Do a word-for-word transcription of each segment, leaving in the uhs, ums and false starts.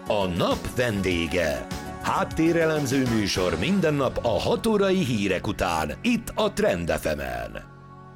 A nap vendége. Háttérelemző műsor minden nap a hat órai hírek után, itt a Trend ef emen.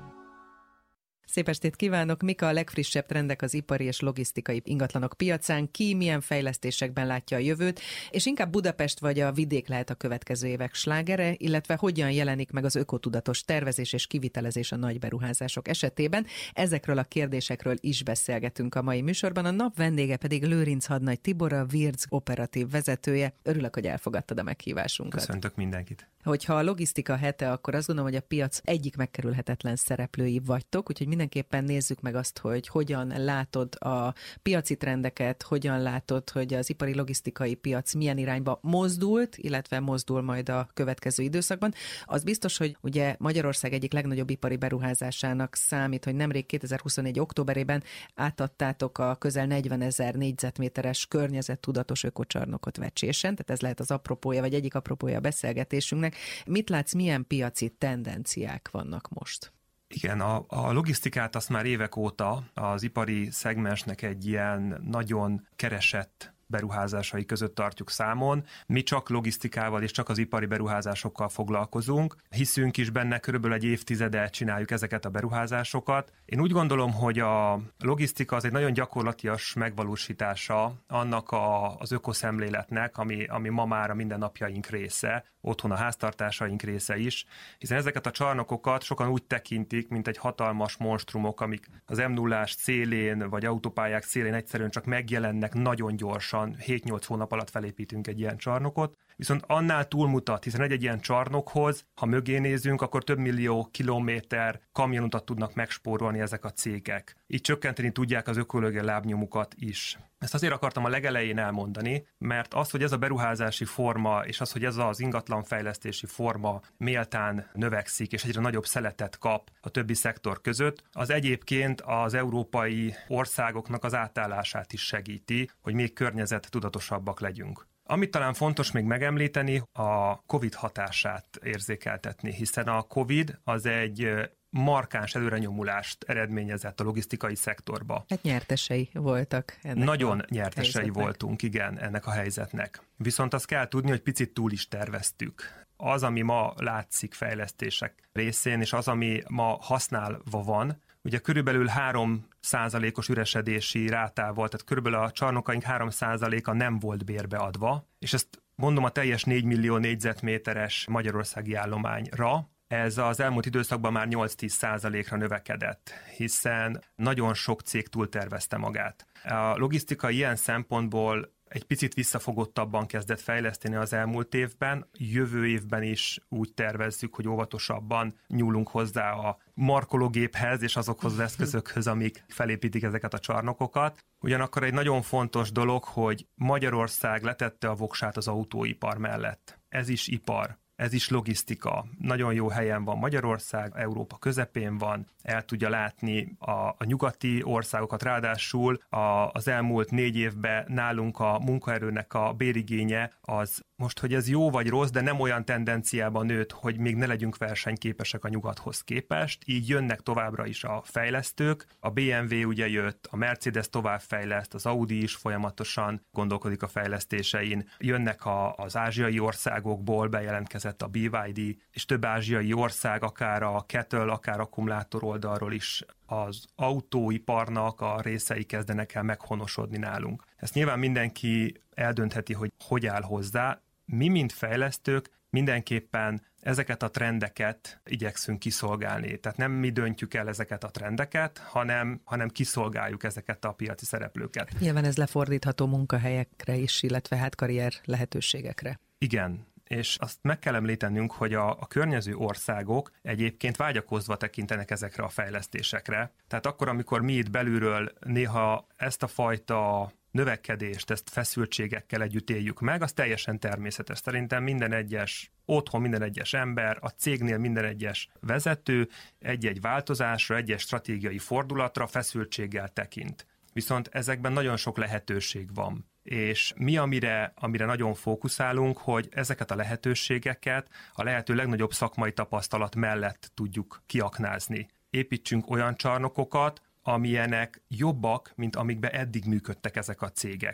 Szép estét kívánok! Mik a legfrissebb trendek az ipari és logisztikai ingatlanok piacán? Ki milyen fejlesztésekben látja a jövőt? És inkább Budapest vagy a vidék lehet a következő évek slágere, illetve hogyan jelenik meg az ökotudatos tervezés és kivitelezés a nagy beruházások esetében? Ezekről a kérdésekről is beszélgetünk a mai műsorban. A nap vendége pedig Lőrinc Hadnagy Tibor, a Virc operatív vezetője. Örülök, hogy elfogadtad a meghívásunkat. Köszöntök mindenkit! Hogyha a logisztika hete, akkor azt gondolom, hogy a piac egyik megkerülhetetlen szereplői vagytok, úgyhogy mindenképpen nézzük meg azt, hogy hogyan látod a piaci trendeket, hogyan látod, hogy az ipari logisztikai piac milyen irányba mozdult, illetve mozdul majd a következő időszakban. Az biztos, hogy ugye Magyarország egyik legnagyobb ipari beruházásának számít, hogy nemrég kétezer-huszonnégy októberében átadtátok a közel negyvenezer négyzetméteres környezettudatos ökocsarnokot Vecsésen, tehát ez lehet az apropója, vagy egyik apropója a beszélgetésünknek. Mit látsz, milyen piaci tendenciák vannak most? Igen, a, a logisztikát azt már évek óta az ipari szegmensnek egy ilyen nagyon keresett beruházásai között tartjuk számon. Mi csak logisztikával és csak az ipari beruházásokkal foglalkozunk. Hiszünk is benne, körülbelül egy évtizede csináljuk ezeket a beruházásokat. Én úgy gondolom, hogy a logisztika az egy nagyon gyakorlatias megvalósítása annak a, az ökoszemléletnek, ami, ami ma már a mindennapjaink része, otthon a háztartásaink része is, hiszen ezeket a csarnokokat sokan úgy tekintik, mint egy hatalmas monstrumok, amik az em nullás szélén vagy autópályák szélén egyszerűen csak megjelennek nagyon gyorsan, hét-nyolc hónap alatt felépítünk egy ilyen csarnokot, viszont annál túlmutat, hiszen egy-egy ilyen csarnokhoz, ha mögé nézünk, akkor több millió kilométer kamionutat tudnak megspórolni ezek a cégek. Így csökkenteni tudják az ökológiai lábnyomukat is. Ezt azért akartam a legelején elmondani, mert az, hogy ez a beruházási forma, és az, hogy ez az ingatlanfejlesztési forma méltán növekszik, és egyre nagyobb szeletet kap a többi szektor között, az egyébként az európai országoknak az átállását is segíti, hogy még környezettudatosabbak legyünk. Amit talán fontos még megemlíteni, a Covid hatását érzékeltetni, hiszen a Covid az egy markáns előrenyomulást eredményezett a logisztikai szektorba. Hát nyertesei voltak ennek. Nagyon nyertesei helyzetnek. voltunk, igen, ennek a helyzetnek. Viszont azt kell tudni, hogy picit túl is terveztük. Az, ami ma látszik fejlesztések részén, és az, ami ma használva van, ugye körülbelül három százalékos üresedési rátával, tehát körülbelül a csarnokaink három százaléka nem volt bérbe adva, és ezt mondom a teljes négy millió négyzetméteres magyarországi állományra, ez az elmúlt időszakban már nyolc-tíz százalékra növekedett, hiszen nagyon sok cég túltervezte magát. A logisztika ilyen szempontból egy picit visszafogottabban kezdett fejleszteni az elmúlt évben, jövő évben is úgy tervezzük, hogy óvatosabban nyúlunk hozzá a markológéphez és azokhoz az eszközökhöz, amik felépítik ezeket a csarnokokat. Ugyanakkor egy nagyon fontos dolog, hogy Magyarország letette a voksát az autóipar mellett. Ez is ipar. Ez is logisztika. Nagyon jó helyen van Magyarország, Európa közepén van, el tudja látni a, a nyugati országokat, ráadásul a, az elmúlt négy évben nálunk a munkaerőnek a bérigénye az most, hogy ez jó vagy rossz, de nem olyan tendenciában nőtt, hogy még ne legyünk versenyképesek a nyugathoz képest, így jönnek továbbra is a fejlesztők. A bé em vé ugye jött, a Mercedes továbbfejleszt, az Audi is folyamatosan gondolkodik a fejlesztésein, jönnek a, az ázsiai országokból, bejelentkezett a bé vé dé, és több ázsiai ország, akár a Kettle, akár akkumulátor oldalról is az autóiparnak a részei kezdenek el meghonosodni nálunk. Ezt nyilván mindenki eldöntheti, hogy hogy áll hozzá. Mi, mint fejlesztők, mindenképpen ezeket a trendeket igyekszünk kiszolgálni. Tehát nem mi döntjük el ezeket a trendeket, hanem, hanem kiszolgáljuk ezeket a piaci szereplőket. Nyilván ez lefordítható munkahelyekre is, illetve hát karrier lehetőségekre. Igen. És azt meg kell említenünk, hogy a, a környező országok egyébként vágyakozva tekintenek ezekre a fejlesztésekre. Tehát akkor, amikor mi itt belülről néha ezt a fajta növekedést, ezt feszültségekkel együtt éljük meg, az teljesen természetes. Szerintem minden egyes otthon, minden egyes ember, a cégnél minden egyes vezető egy-egy változásra, egy-egy stratégiai fordulatra feszültséggel tekint. Viszont ezekben nagyon sok lehetőség van. És mi, amire, amire nagyon fókuszálunk, hogy ezeket a lehetőségeket a lehető legnagyobb szakmai tapasztalat mellett tudjuk kiaknázni. Építsünk olyan csarnokokat, amilyenek jobbak, mint amikben eddig működtek ezek a cégek.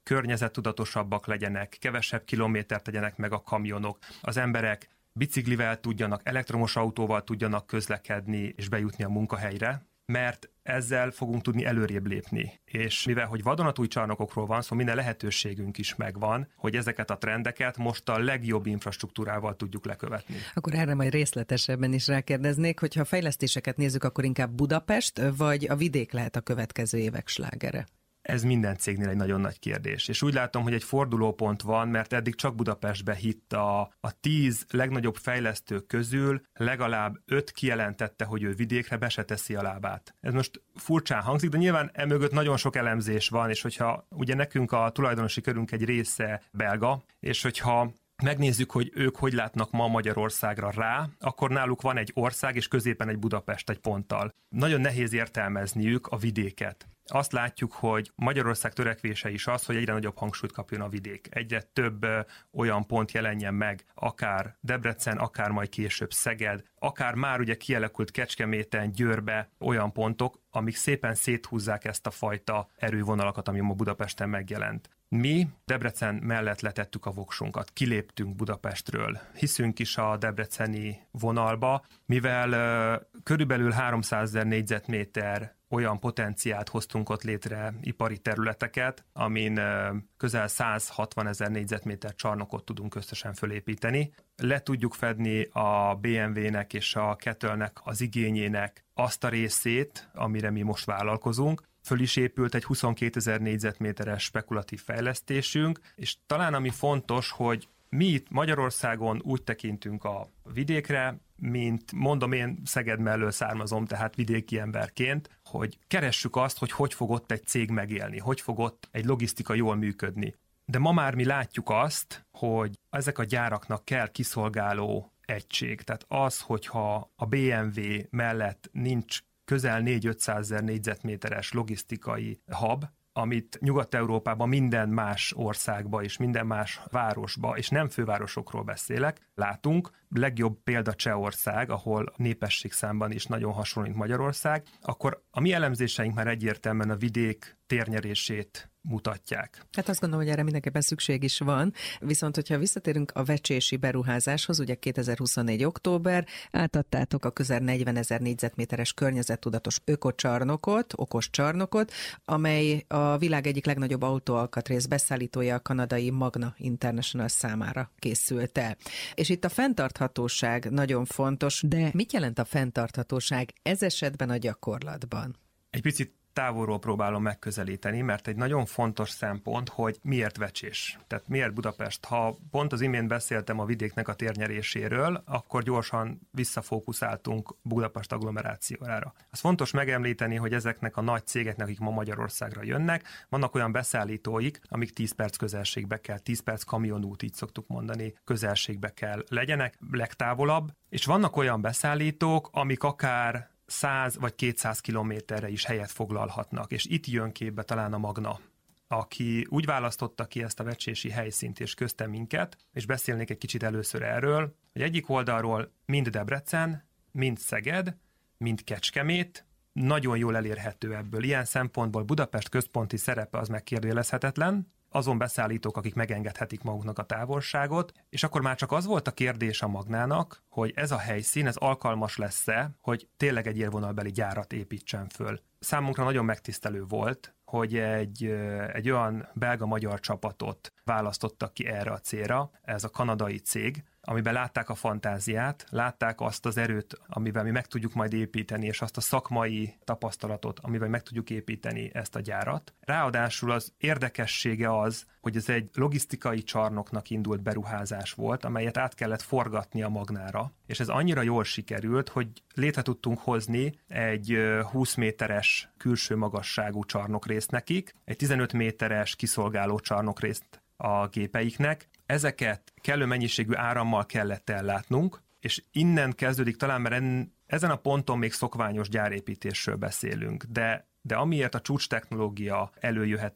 környezettudatosabbak legyenek, kevesebb kilométert tegyenek meg a kamionok, az emberek biciklivel tudjanak, elektromos autóval tudjanak közlekedni és bejutni a munkahelyre, mert ezzel fogunk tudni előrébb lépni. És mivel, hogy vadonatúj csarnokokról van szó, szóval minden lehetőségünk is megvan, hogy ezeket a trendeket most a legjobb infrastruktúrával tudjuk lekövetni. Akkor erre majd részletesebben is rákérdeznék, hogyha a fejlesztéseket nézzük, akkor inkább Budapest, vagy a vidék lehet a következő évek slágere? Ez minden cégnél egy nagyon nagy kérdés. És úgy látom, hogy egy fordulópont van, mert eddig csak Budapestbe hitt a, a tíz legnagyobb fejlesztő közül legalább öt kijelentette, hogy ő vidékre be se teszi a lábát. Ez most furcsán hangzik, de nyilván emögött nagyon sok elemzés van, és hogyha ugye nekünk a tulajdonosi körünk egy része belga, és hogyha megnézzük, hogy ők hogy látnak ma Magyarországra rá, akkor náluk van egy ország, és középen egy Budapest egy ponttal. Nagyon nehéz értelmezniük a vidéket. Azt látjuk, hogy Magyarország törekvése is az, hogy egyre nagyobb hangsúlyt kapjon a vidék. Egyre több ö, olyan pont jelenjen meg, akár Debrecen, akár majd később Szeged, akár már ugye kialakult Kecskeméten, Győrbe olyan pontok, amik szépen széthúzzák ezt a fajta erővonalakat, ami ma Budapesten megjelent. Mi Debrecen mellett letettük a voksunkat, kiléptünk Budapestről, hiszünk is a debreceni vonalba, mivel ö, körülbelül háromszázezer négyzetméter olyan potenciált hoztunk ott létre, ipari területeket, amin közel száz hatvanezer négyzetméter csarnokot tudunk összesen fölépíteni. Le tudjuk fedni a bé em vé-nek és a Kettle-nek az igényének azt a részét, amire mi most vállalkozunk. Föl is épült egy huszonkétezer négyzetméteres spekulatív fejlesztésünk, és talán ami fontos, hogy mi itt Magyarországon úgy tekintünk a vidékre, mint mondom, én Szeged mellől származom, tehát vidéki emberként, hogy keressük azt, hogy hogy fog ott egy cég megélni, hogy fog ott egy logisztika jól működni. De ma már mi látjuk azt, hogy ezek a gyáraknak kell kiszolgáló egység. Tehát az, hogyha a bé em vé mellett nincs közel négy-ötszázezer négyzetméteres logisztikai hub, amit Nyugat-Európában minden más országba és minden más városba, és nem fővárosokról beszélek, látunk. Legjobb példa Csehország, ahol népességszámban is nagyon hasonlít Magyarország, akkor a mi elemzéseink már egyértelműen a vidék térnyerését mutatják. Hát azt gondolom, hogy erre mindenképpen szükség is van, viszont hogyha visszatérünk a vecsési beruházáshoz, ugye kétezer-huszonnégy október, átadtátok a közel negyvenezer négyzetméteres környezettudatos ökocsarnokot, okos csarnokot, amely a világ egyik legnagyobb autóalkatrész beszállítója, a kanadai Magna International számára készült el. És itt a fenntarthatóság nagyon fontos, de mit jelent a fenntarthatóság ez esetben a gyakorlatban? Egy picit távolról próbálom megközelíteni, mert egy nagyon fontos szempont, hogy miért vecsés. Tehát miért Budapest? Ha pont az imént beszéltem a vidéknek a térnyeréséről, akkor gyorsan visszafókuszáltunk Budapest agglomerációjára. Az fontos megemlíteni, hogy ezeknek a nagy cégeknek, akik ma Magyarországra jönnek, vannak olyan beszállítóik, amik tíz perc közelségbe kell, tíz perc kamionút, így szoktuk mondani, közelségbe kell legyenek, legtávolabb, és vannak olyan beszállítók, amik akár száz vagy kétszáz kilométerre is helyet foglalhatnak, és itt jön képbe talán a Magna, aki úgy választotta ki ezt a vecsési helyszínt és közte minket, és beszélnék egy kicsit először erről, hogy egyik oldalról mind Debrecen, mind Szeged, mind Kecskemét nagyon jól elérhető ebből. Ilyen szempontból Budapest központi szerepe az megkérdőjelezhetetlen, azon beszállítók, akik megengedhetik maguknak a távolságot, és akkor már csak az volt a kérdés a Magnának, hogy ez a helyszín, ez alkalmas lesz-e, hogy tényleg egy élvonalbeli gyárat építsen föl. Számunkra nagyon megtisztelő volt, hogy egy, egy olyan belga-magyar csapatot választottak ki erre a célra, ez a kanadai cég, amiben látták a fantáziát, látták azt az erőt, amivel mi meg tudjuk majd építeni, és azt a szakmai tapasztalatot, amivel meg tudjuk építeni ezt a gyárat. Ráadásul az érdekessége az, hogy ez egy logisztikai csarnoknak indult beruházás volt, amelyet át kellett forgatni a Magnára, és ez annyira jól sikerült, hogy létre tudtunk hozni egy húsz méteres külső magasságú csarnokrészt nekik, egy tizenöt méteres kiszolgáló csarnokrészt a gépeiknek. Ezeket kellő mennyiségű árammal kellett ellátnunk, és innen kezdődik talán, mert en, ezen a ponton még szokványos gyárépítésről beszélünk, de, de amiért a csúcs technológia előjöhetett,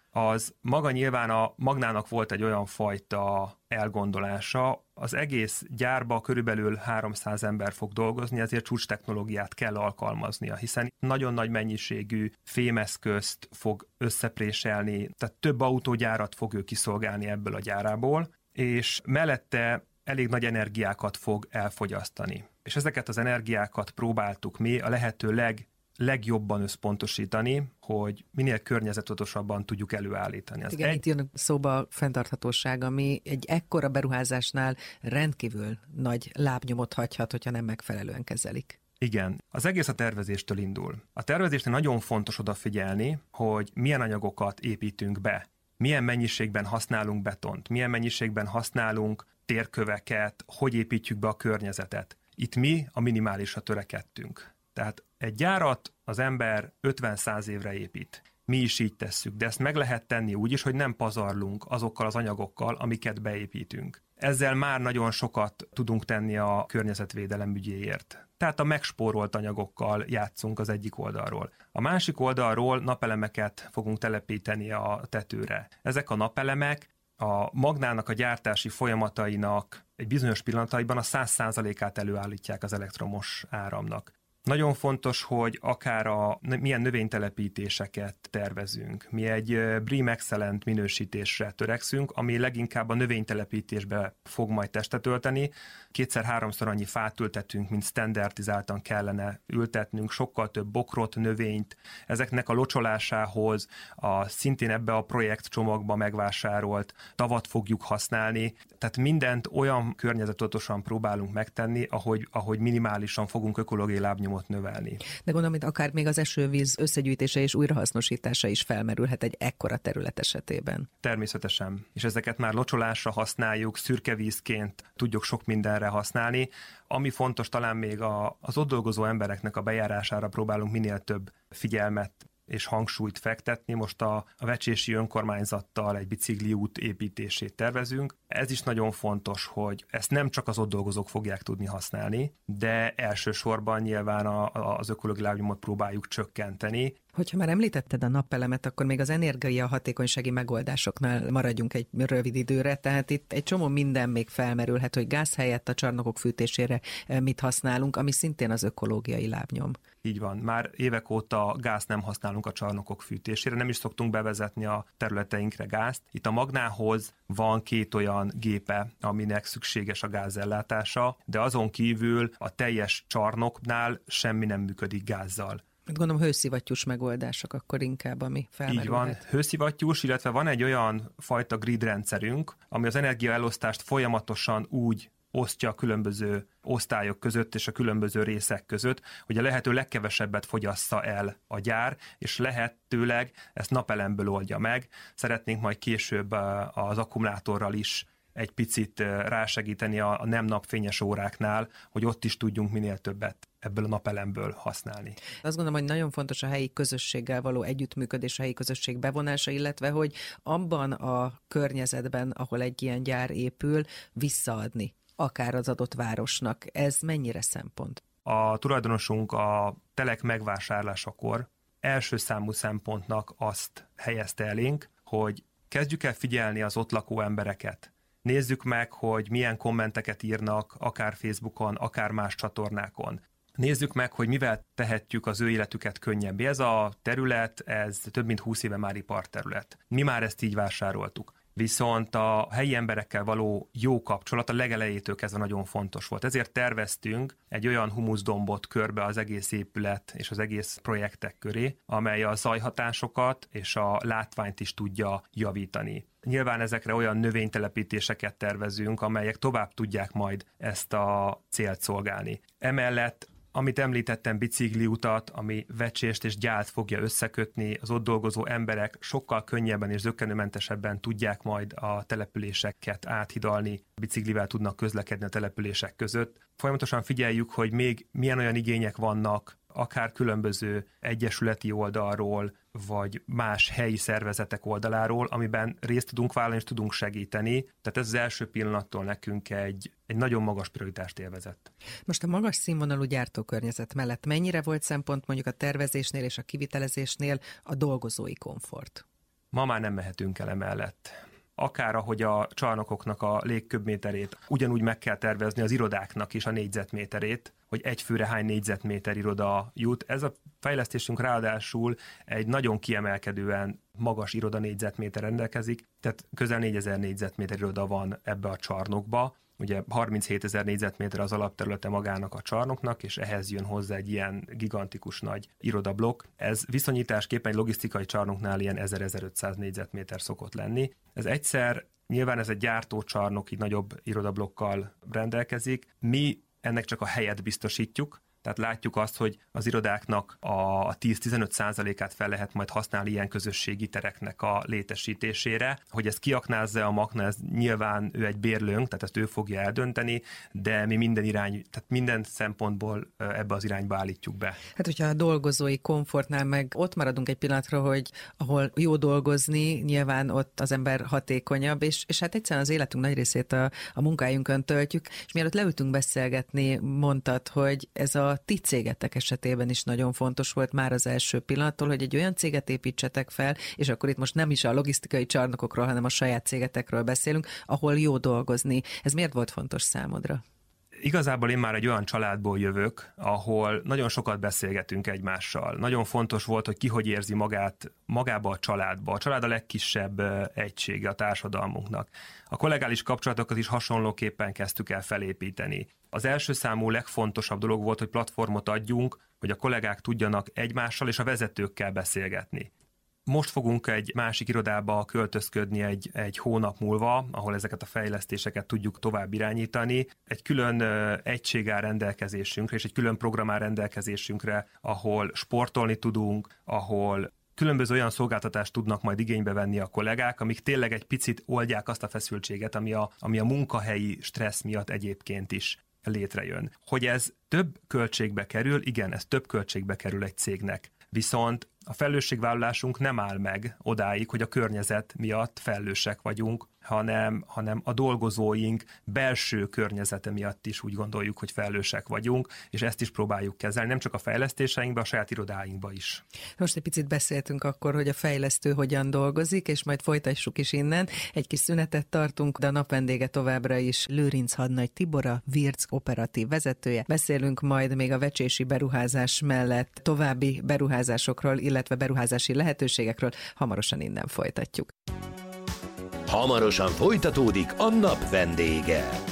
az maga nyilván a Magnának volt egy olyan fajta elgondolása, az egész gyárba körülbelül háromszáz ember fog dolgozni, ezért csúcs technológiát kell alkalmaznia, hiszen nagyon nagy mennyiségű fémeszközt fog összepréselni, tehát több autógyárat fog ő kiszolgálni ebből a gyárából, és mellette elég nagy energiákat fog elfogyasztani. És ezeket az energiákat próbáltuk mi a lehető leg legjobban összpontosítani, hogy minél környezettudatosabban tudjuk előállítani. Az igen, egy... itt jön szóba a fenntarthatóság, ami egy ekkora beruházásnál rendkívül nagy lábnyomot hagyhat, hogyha nem megfelelően kezelik. Igen, az egész a tervezéstől indul. A tervezésnél nagyon fontos odafigyelni, hogy milyen anyagokat építünk be, milyen mennyiségben használunk betont, milyen mennyiségben használunk térköveket, hogy építjük be a környezetet. Itt mi a minimálisra törekedtünk. Tehát egy gyárat az ember ötven-száz évre épít. Mi is így tesszük, de ezt meg lehet tenni úgy is, hogy nem pazarlunk azokkal az anyagokkal, amiket beépítünk. Ezzel már nagyon sokat tudunk tenni a környezetvédelem ügyéért. Tehát a megspórolt anyagokkal játszunk az egyik oldalról. A másik oldalról napelemeket fogunk telepíteni a tetőre. Ezek a napelemek a Magnának a gyártási folyamatainak egy bizonyos pillanataiban a száz százalékát előállítják az elektromos áramnak. Nagyon fontos, hogy akár a milyen növénytelepítéseket tervezünk. Mi egy BREEAM Excellent minősítésre törekszünk, ami leginkább a növénytelepítésbe fog majd testet ölteni. Kétszer-háromszor annyi fát ültetünk, mint standardizáltan kellene ültetnünk, sokkal több bokrot, növényt. Ezeknek a locsolásához a szintén ebbe a projektcsomagba megvásárolt tavat fogjuk használni. Tehát mindent olyan környezettudotosan próbálunk megtenni, ahogy, ahogy minimálisan fogunk ökológiai lábnyomot növelni. De gondolom, hogy akár még az esővíz összegyűjtése és újrahasznosítása is felmerülhet egy ekkora terület esetében. Természetesen. És ezeket már locsolásra használjuk, szürkevízként tudjuk sok mindenre használni. Ami fontos, talán még a, az ott dolgozó embereknek a bejárására próbálunk minél több figyelmet és hangsúlyt fektetni. Most a, a vecsési önkormányzattal egy bicikliút építését tervezünk. Ez is nagyon fontos, hogy ezt nem csak az ott dolgozók fogják tudni használni, de elsősorban nyilván a, a, az ökológiai lábnyomot próbáljuk csökkenteni. Hogyha már említetted a napelemet, akkor még az energia hatékonysági megoldásoknál maradjunk egy rövid időre, tehát itt egy csomó minden még felmerülhet, hogy gáz helyett a csarnokok fűtésére mit használunk, ami szintén az ökológiai lábnyom. Így van. Már évek óta gáz nem használunk a csarnokok fűtésére, nem is szoktunk bevezetni a területeinkre gázt. Itt a Magnához van két olyan gépe, aminek szükséges a gázellátása, de azon kívül a teljes csarnoknál semmi nem működik gázzal. Gondolom hőszivattyús megoldások akkor inkább, ami felmerülhet. Így van, hőszivattyús, illetve van egy olyan fajta grid rendszerünk, ami az energiaelosztást folyamatosan úgy osztja a különböző osztályok között és a különböző részek között, hogy a lehető legkevesebbet fogyassza el a gyár, és lehetőleg ezt napelemből oldja meg. Szeretnénk majd később az akkumulátorral is egy picit rásegíteni a nem napfényes óráknál, hogy ott is tudjunk minél többet ebből a napelemből használni. Azt gondolom, hogy nagyon fontos a helyi közösséggel való együttműködés, a helyi közösség bevonása, illetve hogy abban a környezetben, ahol egy ilyen gyár épül, visszaadni akár az adott városnak. Ez mennyire szempont? A tulajdonosunk a telek megvásárlásakor első számú szempontnak azt helyezte elénk, hogy kezdjük el figyelni az ott lakó embereket. Nézzük meg, hogy milyen kommenteket írnak, akár Facebookon, akár más csatornákon. Nézzük meg, hogy mivel tehetjük az ő életüket könnyebbé. Ez a terület, ez több mint húsz éve már iparterület. Mi már ezt így vásároltuk. Viszont a helyi emberekkel való jó kapcsolat a legelejétől kezdve nagyon fontos volt. Ezért terveztünk egy olyan humuszdombot körbe az egész épület és az egész projektek köré, amely a zajhatásokat és a látványt is tudja javítani. Nyilván ezekre olyan növénytelepítéseket tervezünk, amelyek tovább tudják majd ezt a célt szolgálni. Emellett amit említettem, bicikliutat, ami vecsést és gyált fogja összekötni, az ott dolgozó emberek sokkal könnyebben és zökkenőmentesebben tudják majd a településeket áthidalni, biciklivel tudnak közlekedni a települések között. Folyamatosan figyeljük, hogy még milyen olyan igények vannak, akár különböző egyesületi oldalról, vagy más helyi szervezetek oldaláról, amiben részt tudunk vállalni és tudunk segíteni. Tehát ez az első pillanattól nekünk egy, egy nagyon magas prioritást élvezett. Most a magas színvonalú gyártókörnyezet mellett mennyire volt szempont mondjuk a tervezésnél és a kivitelezésnél a dolgozói komfort? Ma már nem mehetünk el emellett. Akár ahogy a csarnokoknak a légköbméterét, ugyanúgy meg kell tervezni az irodáknak is a négyzetméterét, hogy egy főre hány négyzetméter iroda jut. Ez a fejlesztésünk ráadásul egy nagyon kiemelkedően magas iroda négyzetméter rendelkezik, tehát közel négyezer négyzetméter iroda van ebbe a csarnokba. Ugye harminchétezer négyzetméter az alapterülete magának a csarnoknak, és ehhez jön hozzá egy ilyen gigantikus nagy irodablokk. Ez viszonyításképpen egy logisztikai csarnoknál ilyen ezer-ezerötszáz négyzetméter szokott lenni. Ez egyszer, nyilván ez egy gyártócsarnok, így nagyobb irodablokkal rendelkezik. Mi ennek csak a helyet biztosítjuk, tehát látjuk azt, hogy az irodáknak a tíz-tizenöt százalékát fel lehet majd használni ilyen közösségi tereknek a létesítésére. Hogy ezt kiaknázza a Magna, ez nyilván ő egy bérlőnk, tehát ezt ő fogja eldönteni, de mi minden irány, tehát minden szempontból ebbe az irányba állítjuk be. Hát, hogyha a dolgozói komfortnál meg ott maradunk egy pillanatra, hogy ahol jó dolgozni, nyilván ott az ember hatékonyabb, és, és hát egyszerűen az életünk nagy részét a, a munkájunkon töltjük, és mielőtt leültünk beszélgetni, mondtad, hogy ez a ti cégetek esetében is nagyon fontos volt már az első pillanattól, hogy egy olyan céget építsetek fel, és akkor itt most nem is a logisztikai csarnokokról, hanem a saját cégetekről beszélünk, ahol jó dolgozni. Ez miért volt fontos számodra? Igazából én már egy olyan családból jövök, ahol nagyon sokat beszélgetünk egymással. Nagyon fontos volt, hogy ki hogy érzi magát magába a családba. A család a legkisebb egysége a társadalmunknak. A kollegális kapcsolatokat is hasonlóképpen kezdtük el felépíteni. Az első számú legfontosabb dolog volt, hogy platformot adjunk, hogy a kollégák tudjanak egymással és a vezetőkkel beszélgetni. Most fogunk egy másik irodába költözködni egy, egy hónap múlva, ahol ezeket a fejlesztéseket tudjuk tovább irányítani. Egy külön egység áll rendelkezésünkre, és egy külön program áll rendelkezésünkre, ahol sportolni tudunk, ahol különböző olyan szolgáltatást tudnak majd igénybe venni a kollégák, amik tényleg egy picit oldják azt a feszültséget, ami a, ami a munkahelyi stressz miatt egyébként is létrejön. Hogy ez több költségbe kerül, igen, ez több költségbe kerül egy cégnek. Viszont a felelősségvállalásunk nem áll meg odáig, hogy a környezet miatt felelősek vagyunk, hanem, hanem a dolgozóink belső környezete miatt is úgy gondoljuk, hogy felelősek vagyunk, és ezt is próbáljuk kezelni, nem csak a fejlesztéseinkben, a saját irodáinkban is. Most egy picit beszéltünk akkor, hogy a fejlesztő hogyan dolgozik, és majd folytassuk is innen. Egy kis szünetet tartunk, de a nap vendége továbbra is Lőrinc Hadnagy Tibor, a Virc operatív vezetője. Beszélünk majd még a vecsési beruházás mellett további beruházásokról, illetve beruházási lehetőségekről. Hamarosan innen folytatjuk. Hamarosan folytatódik a nap vendége.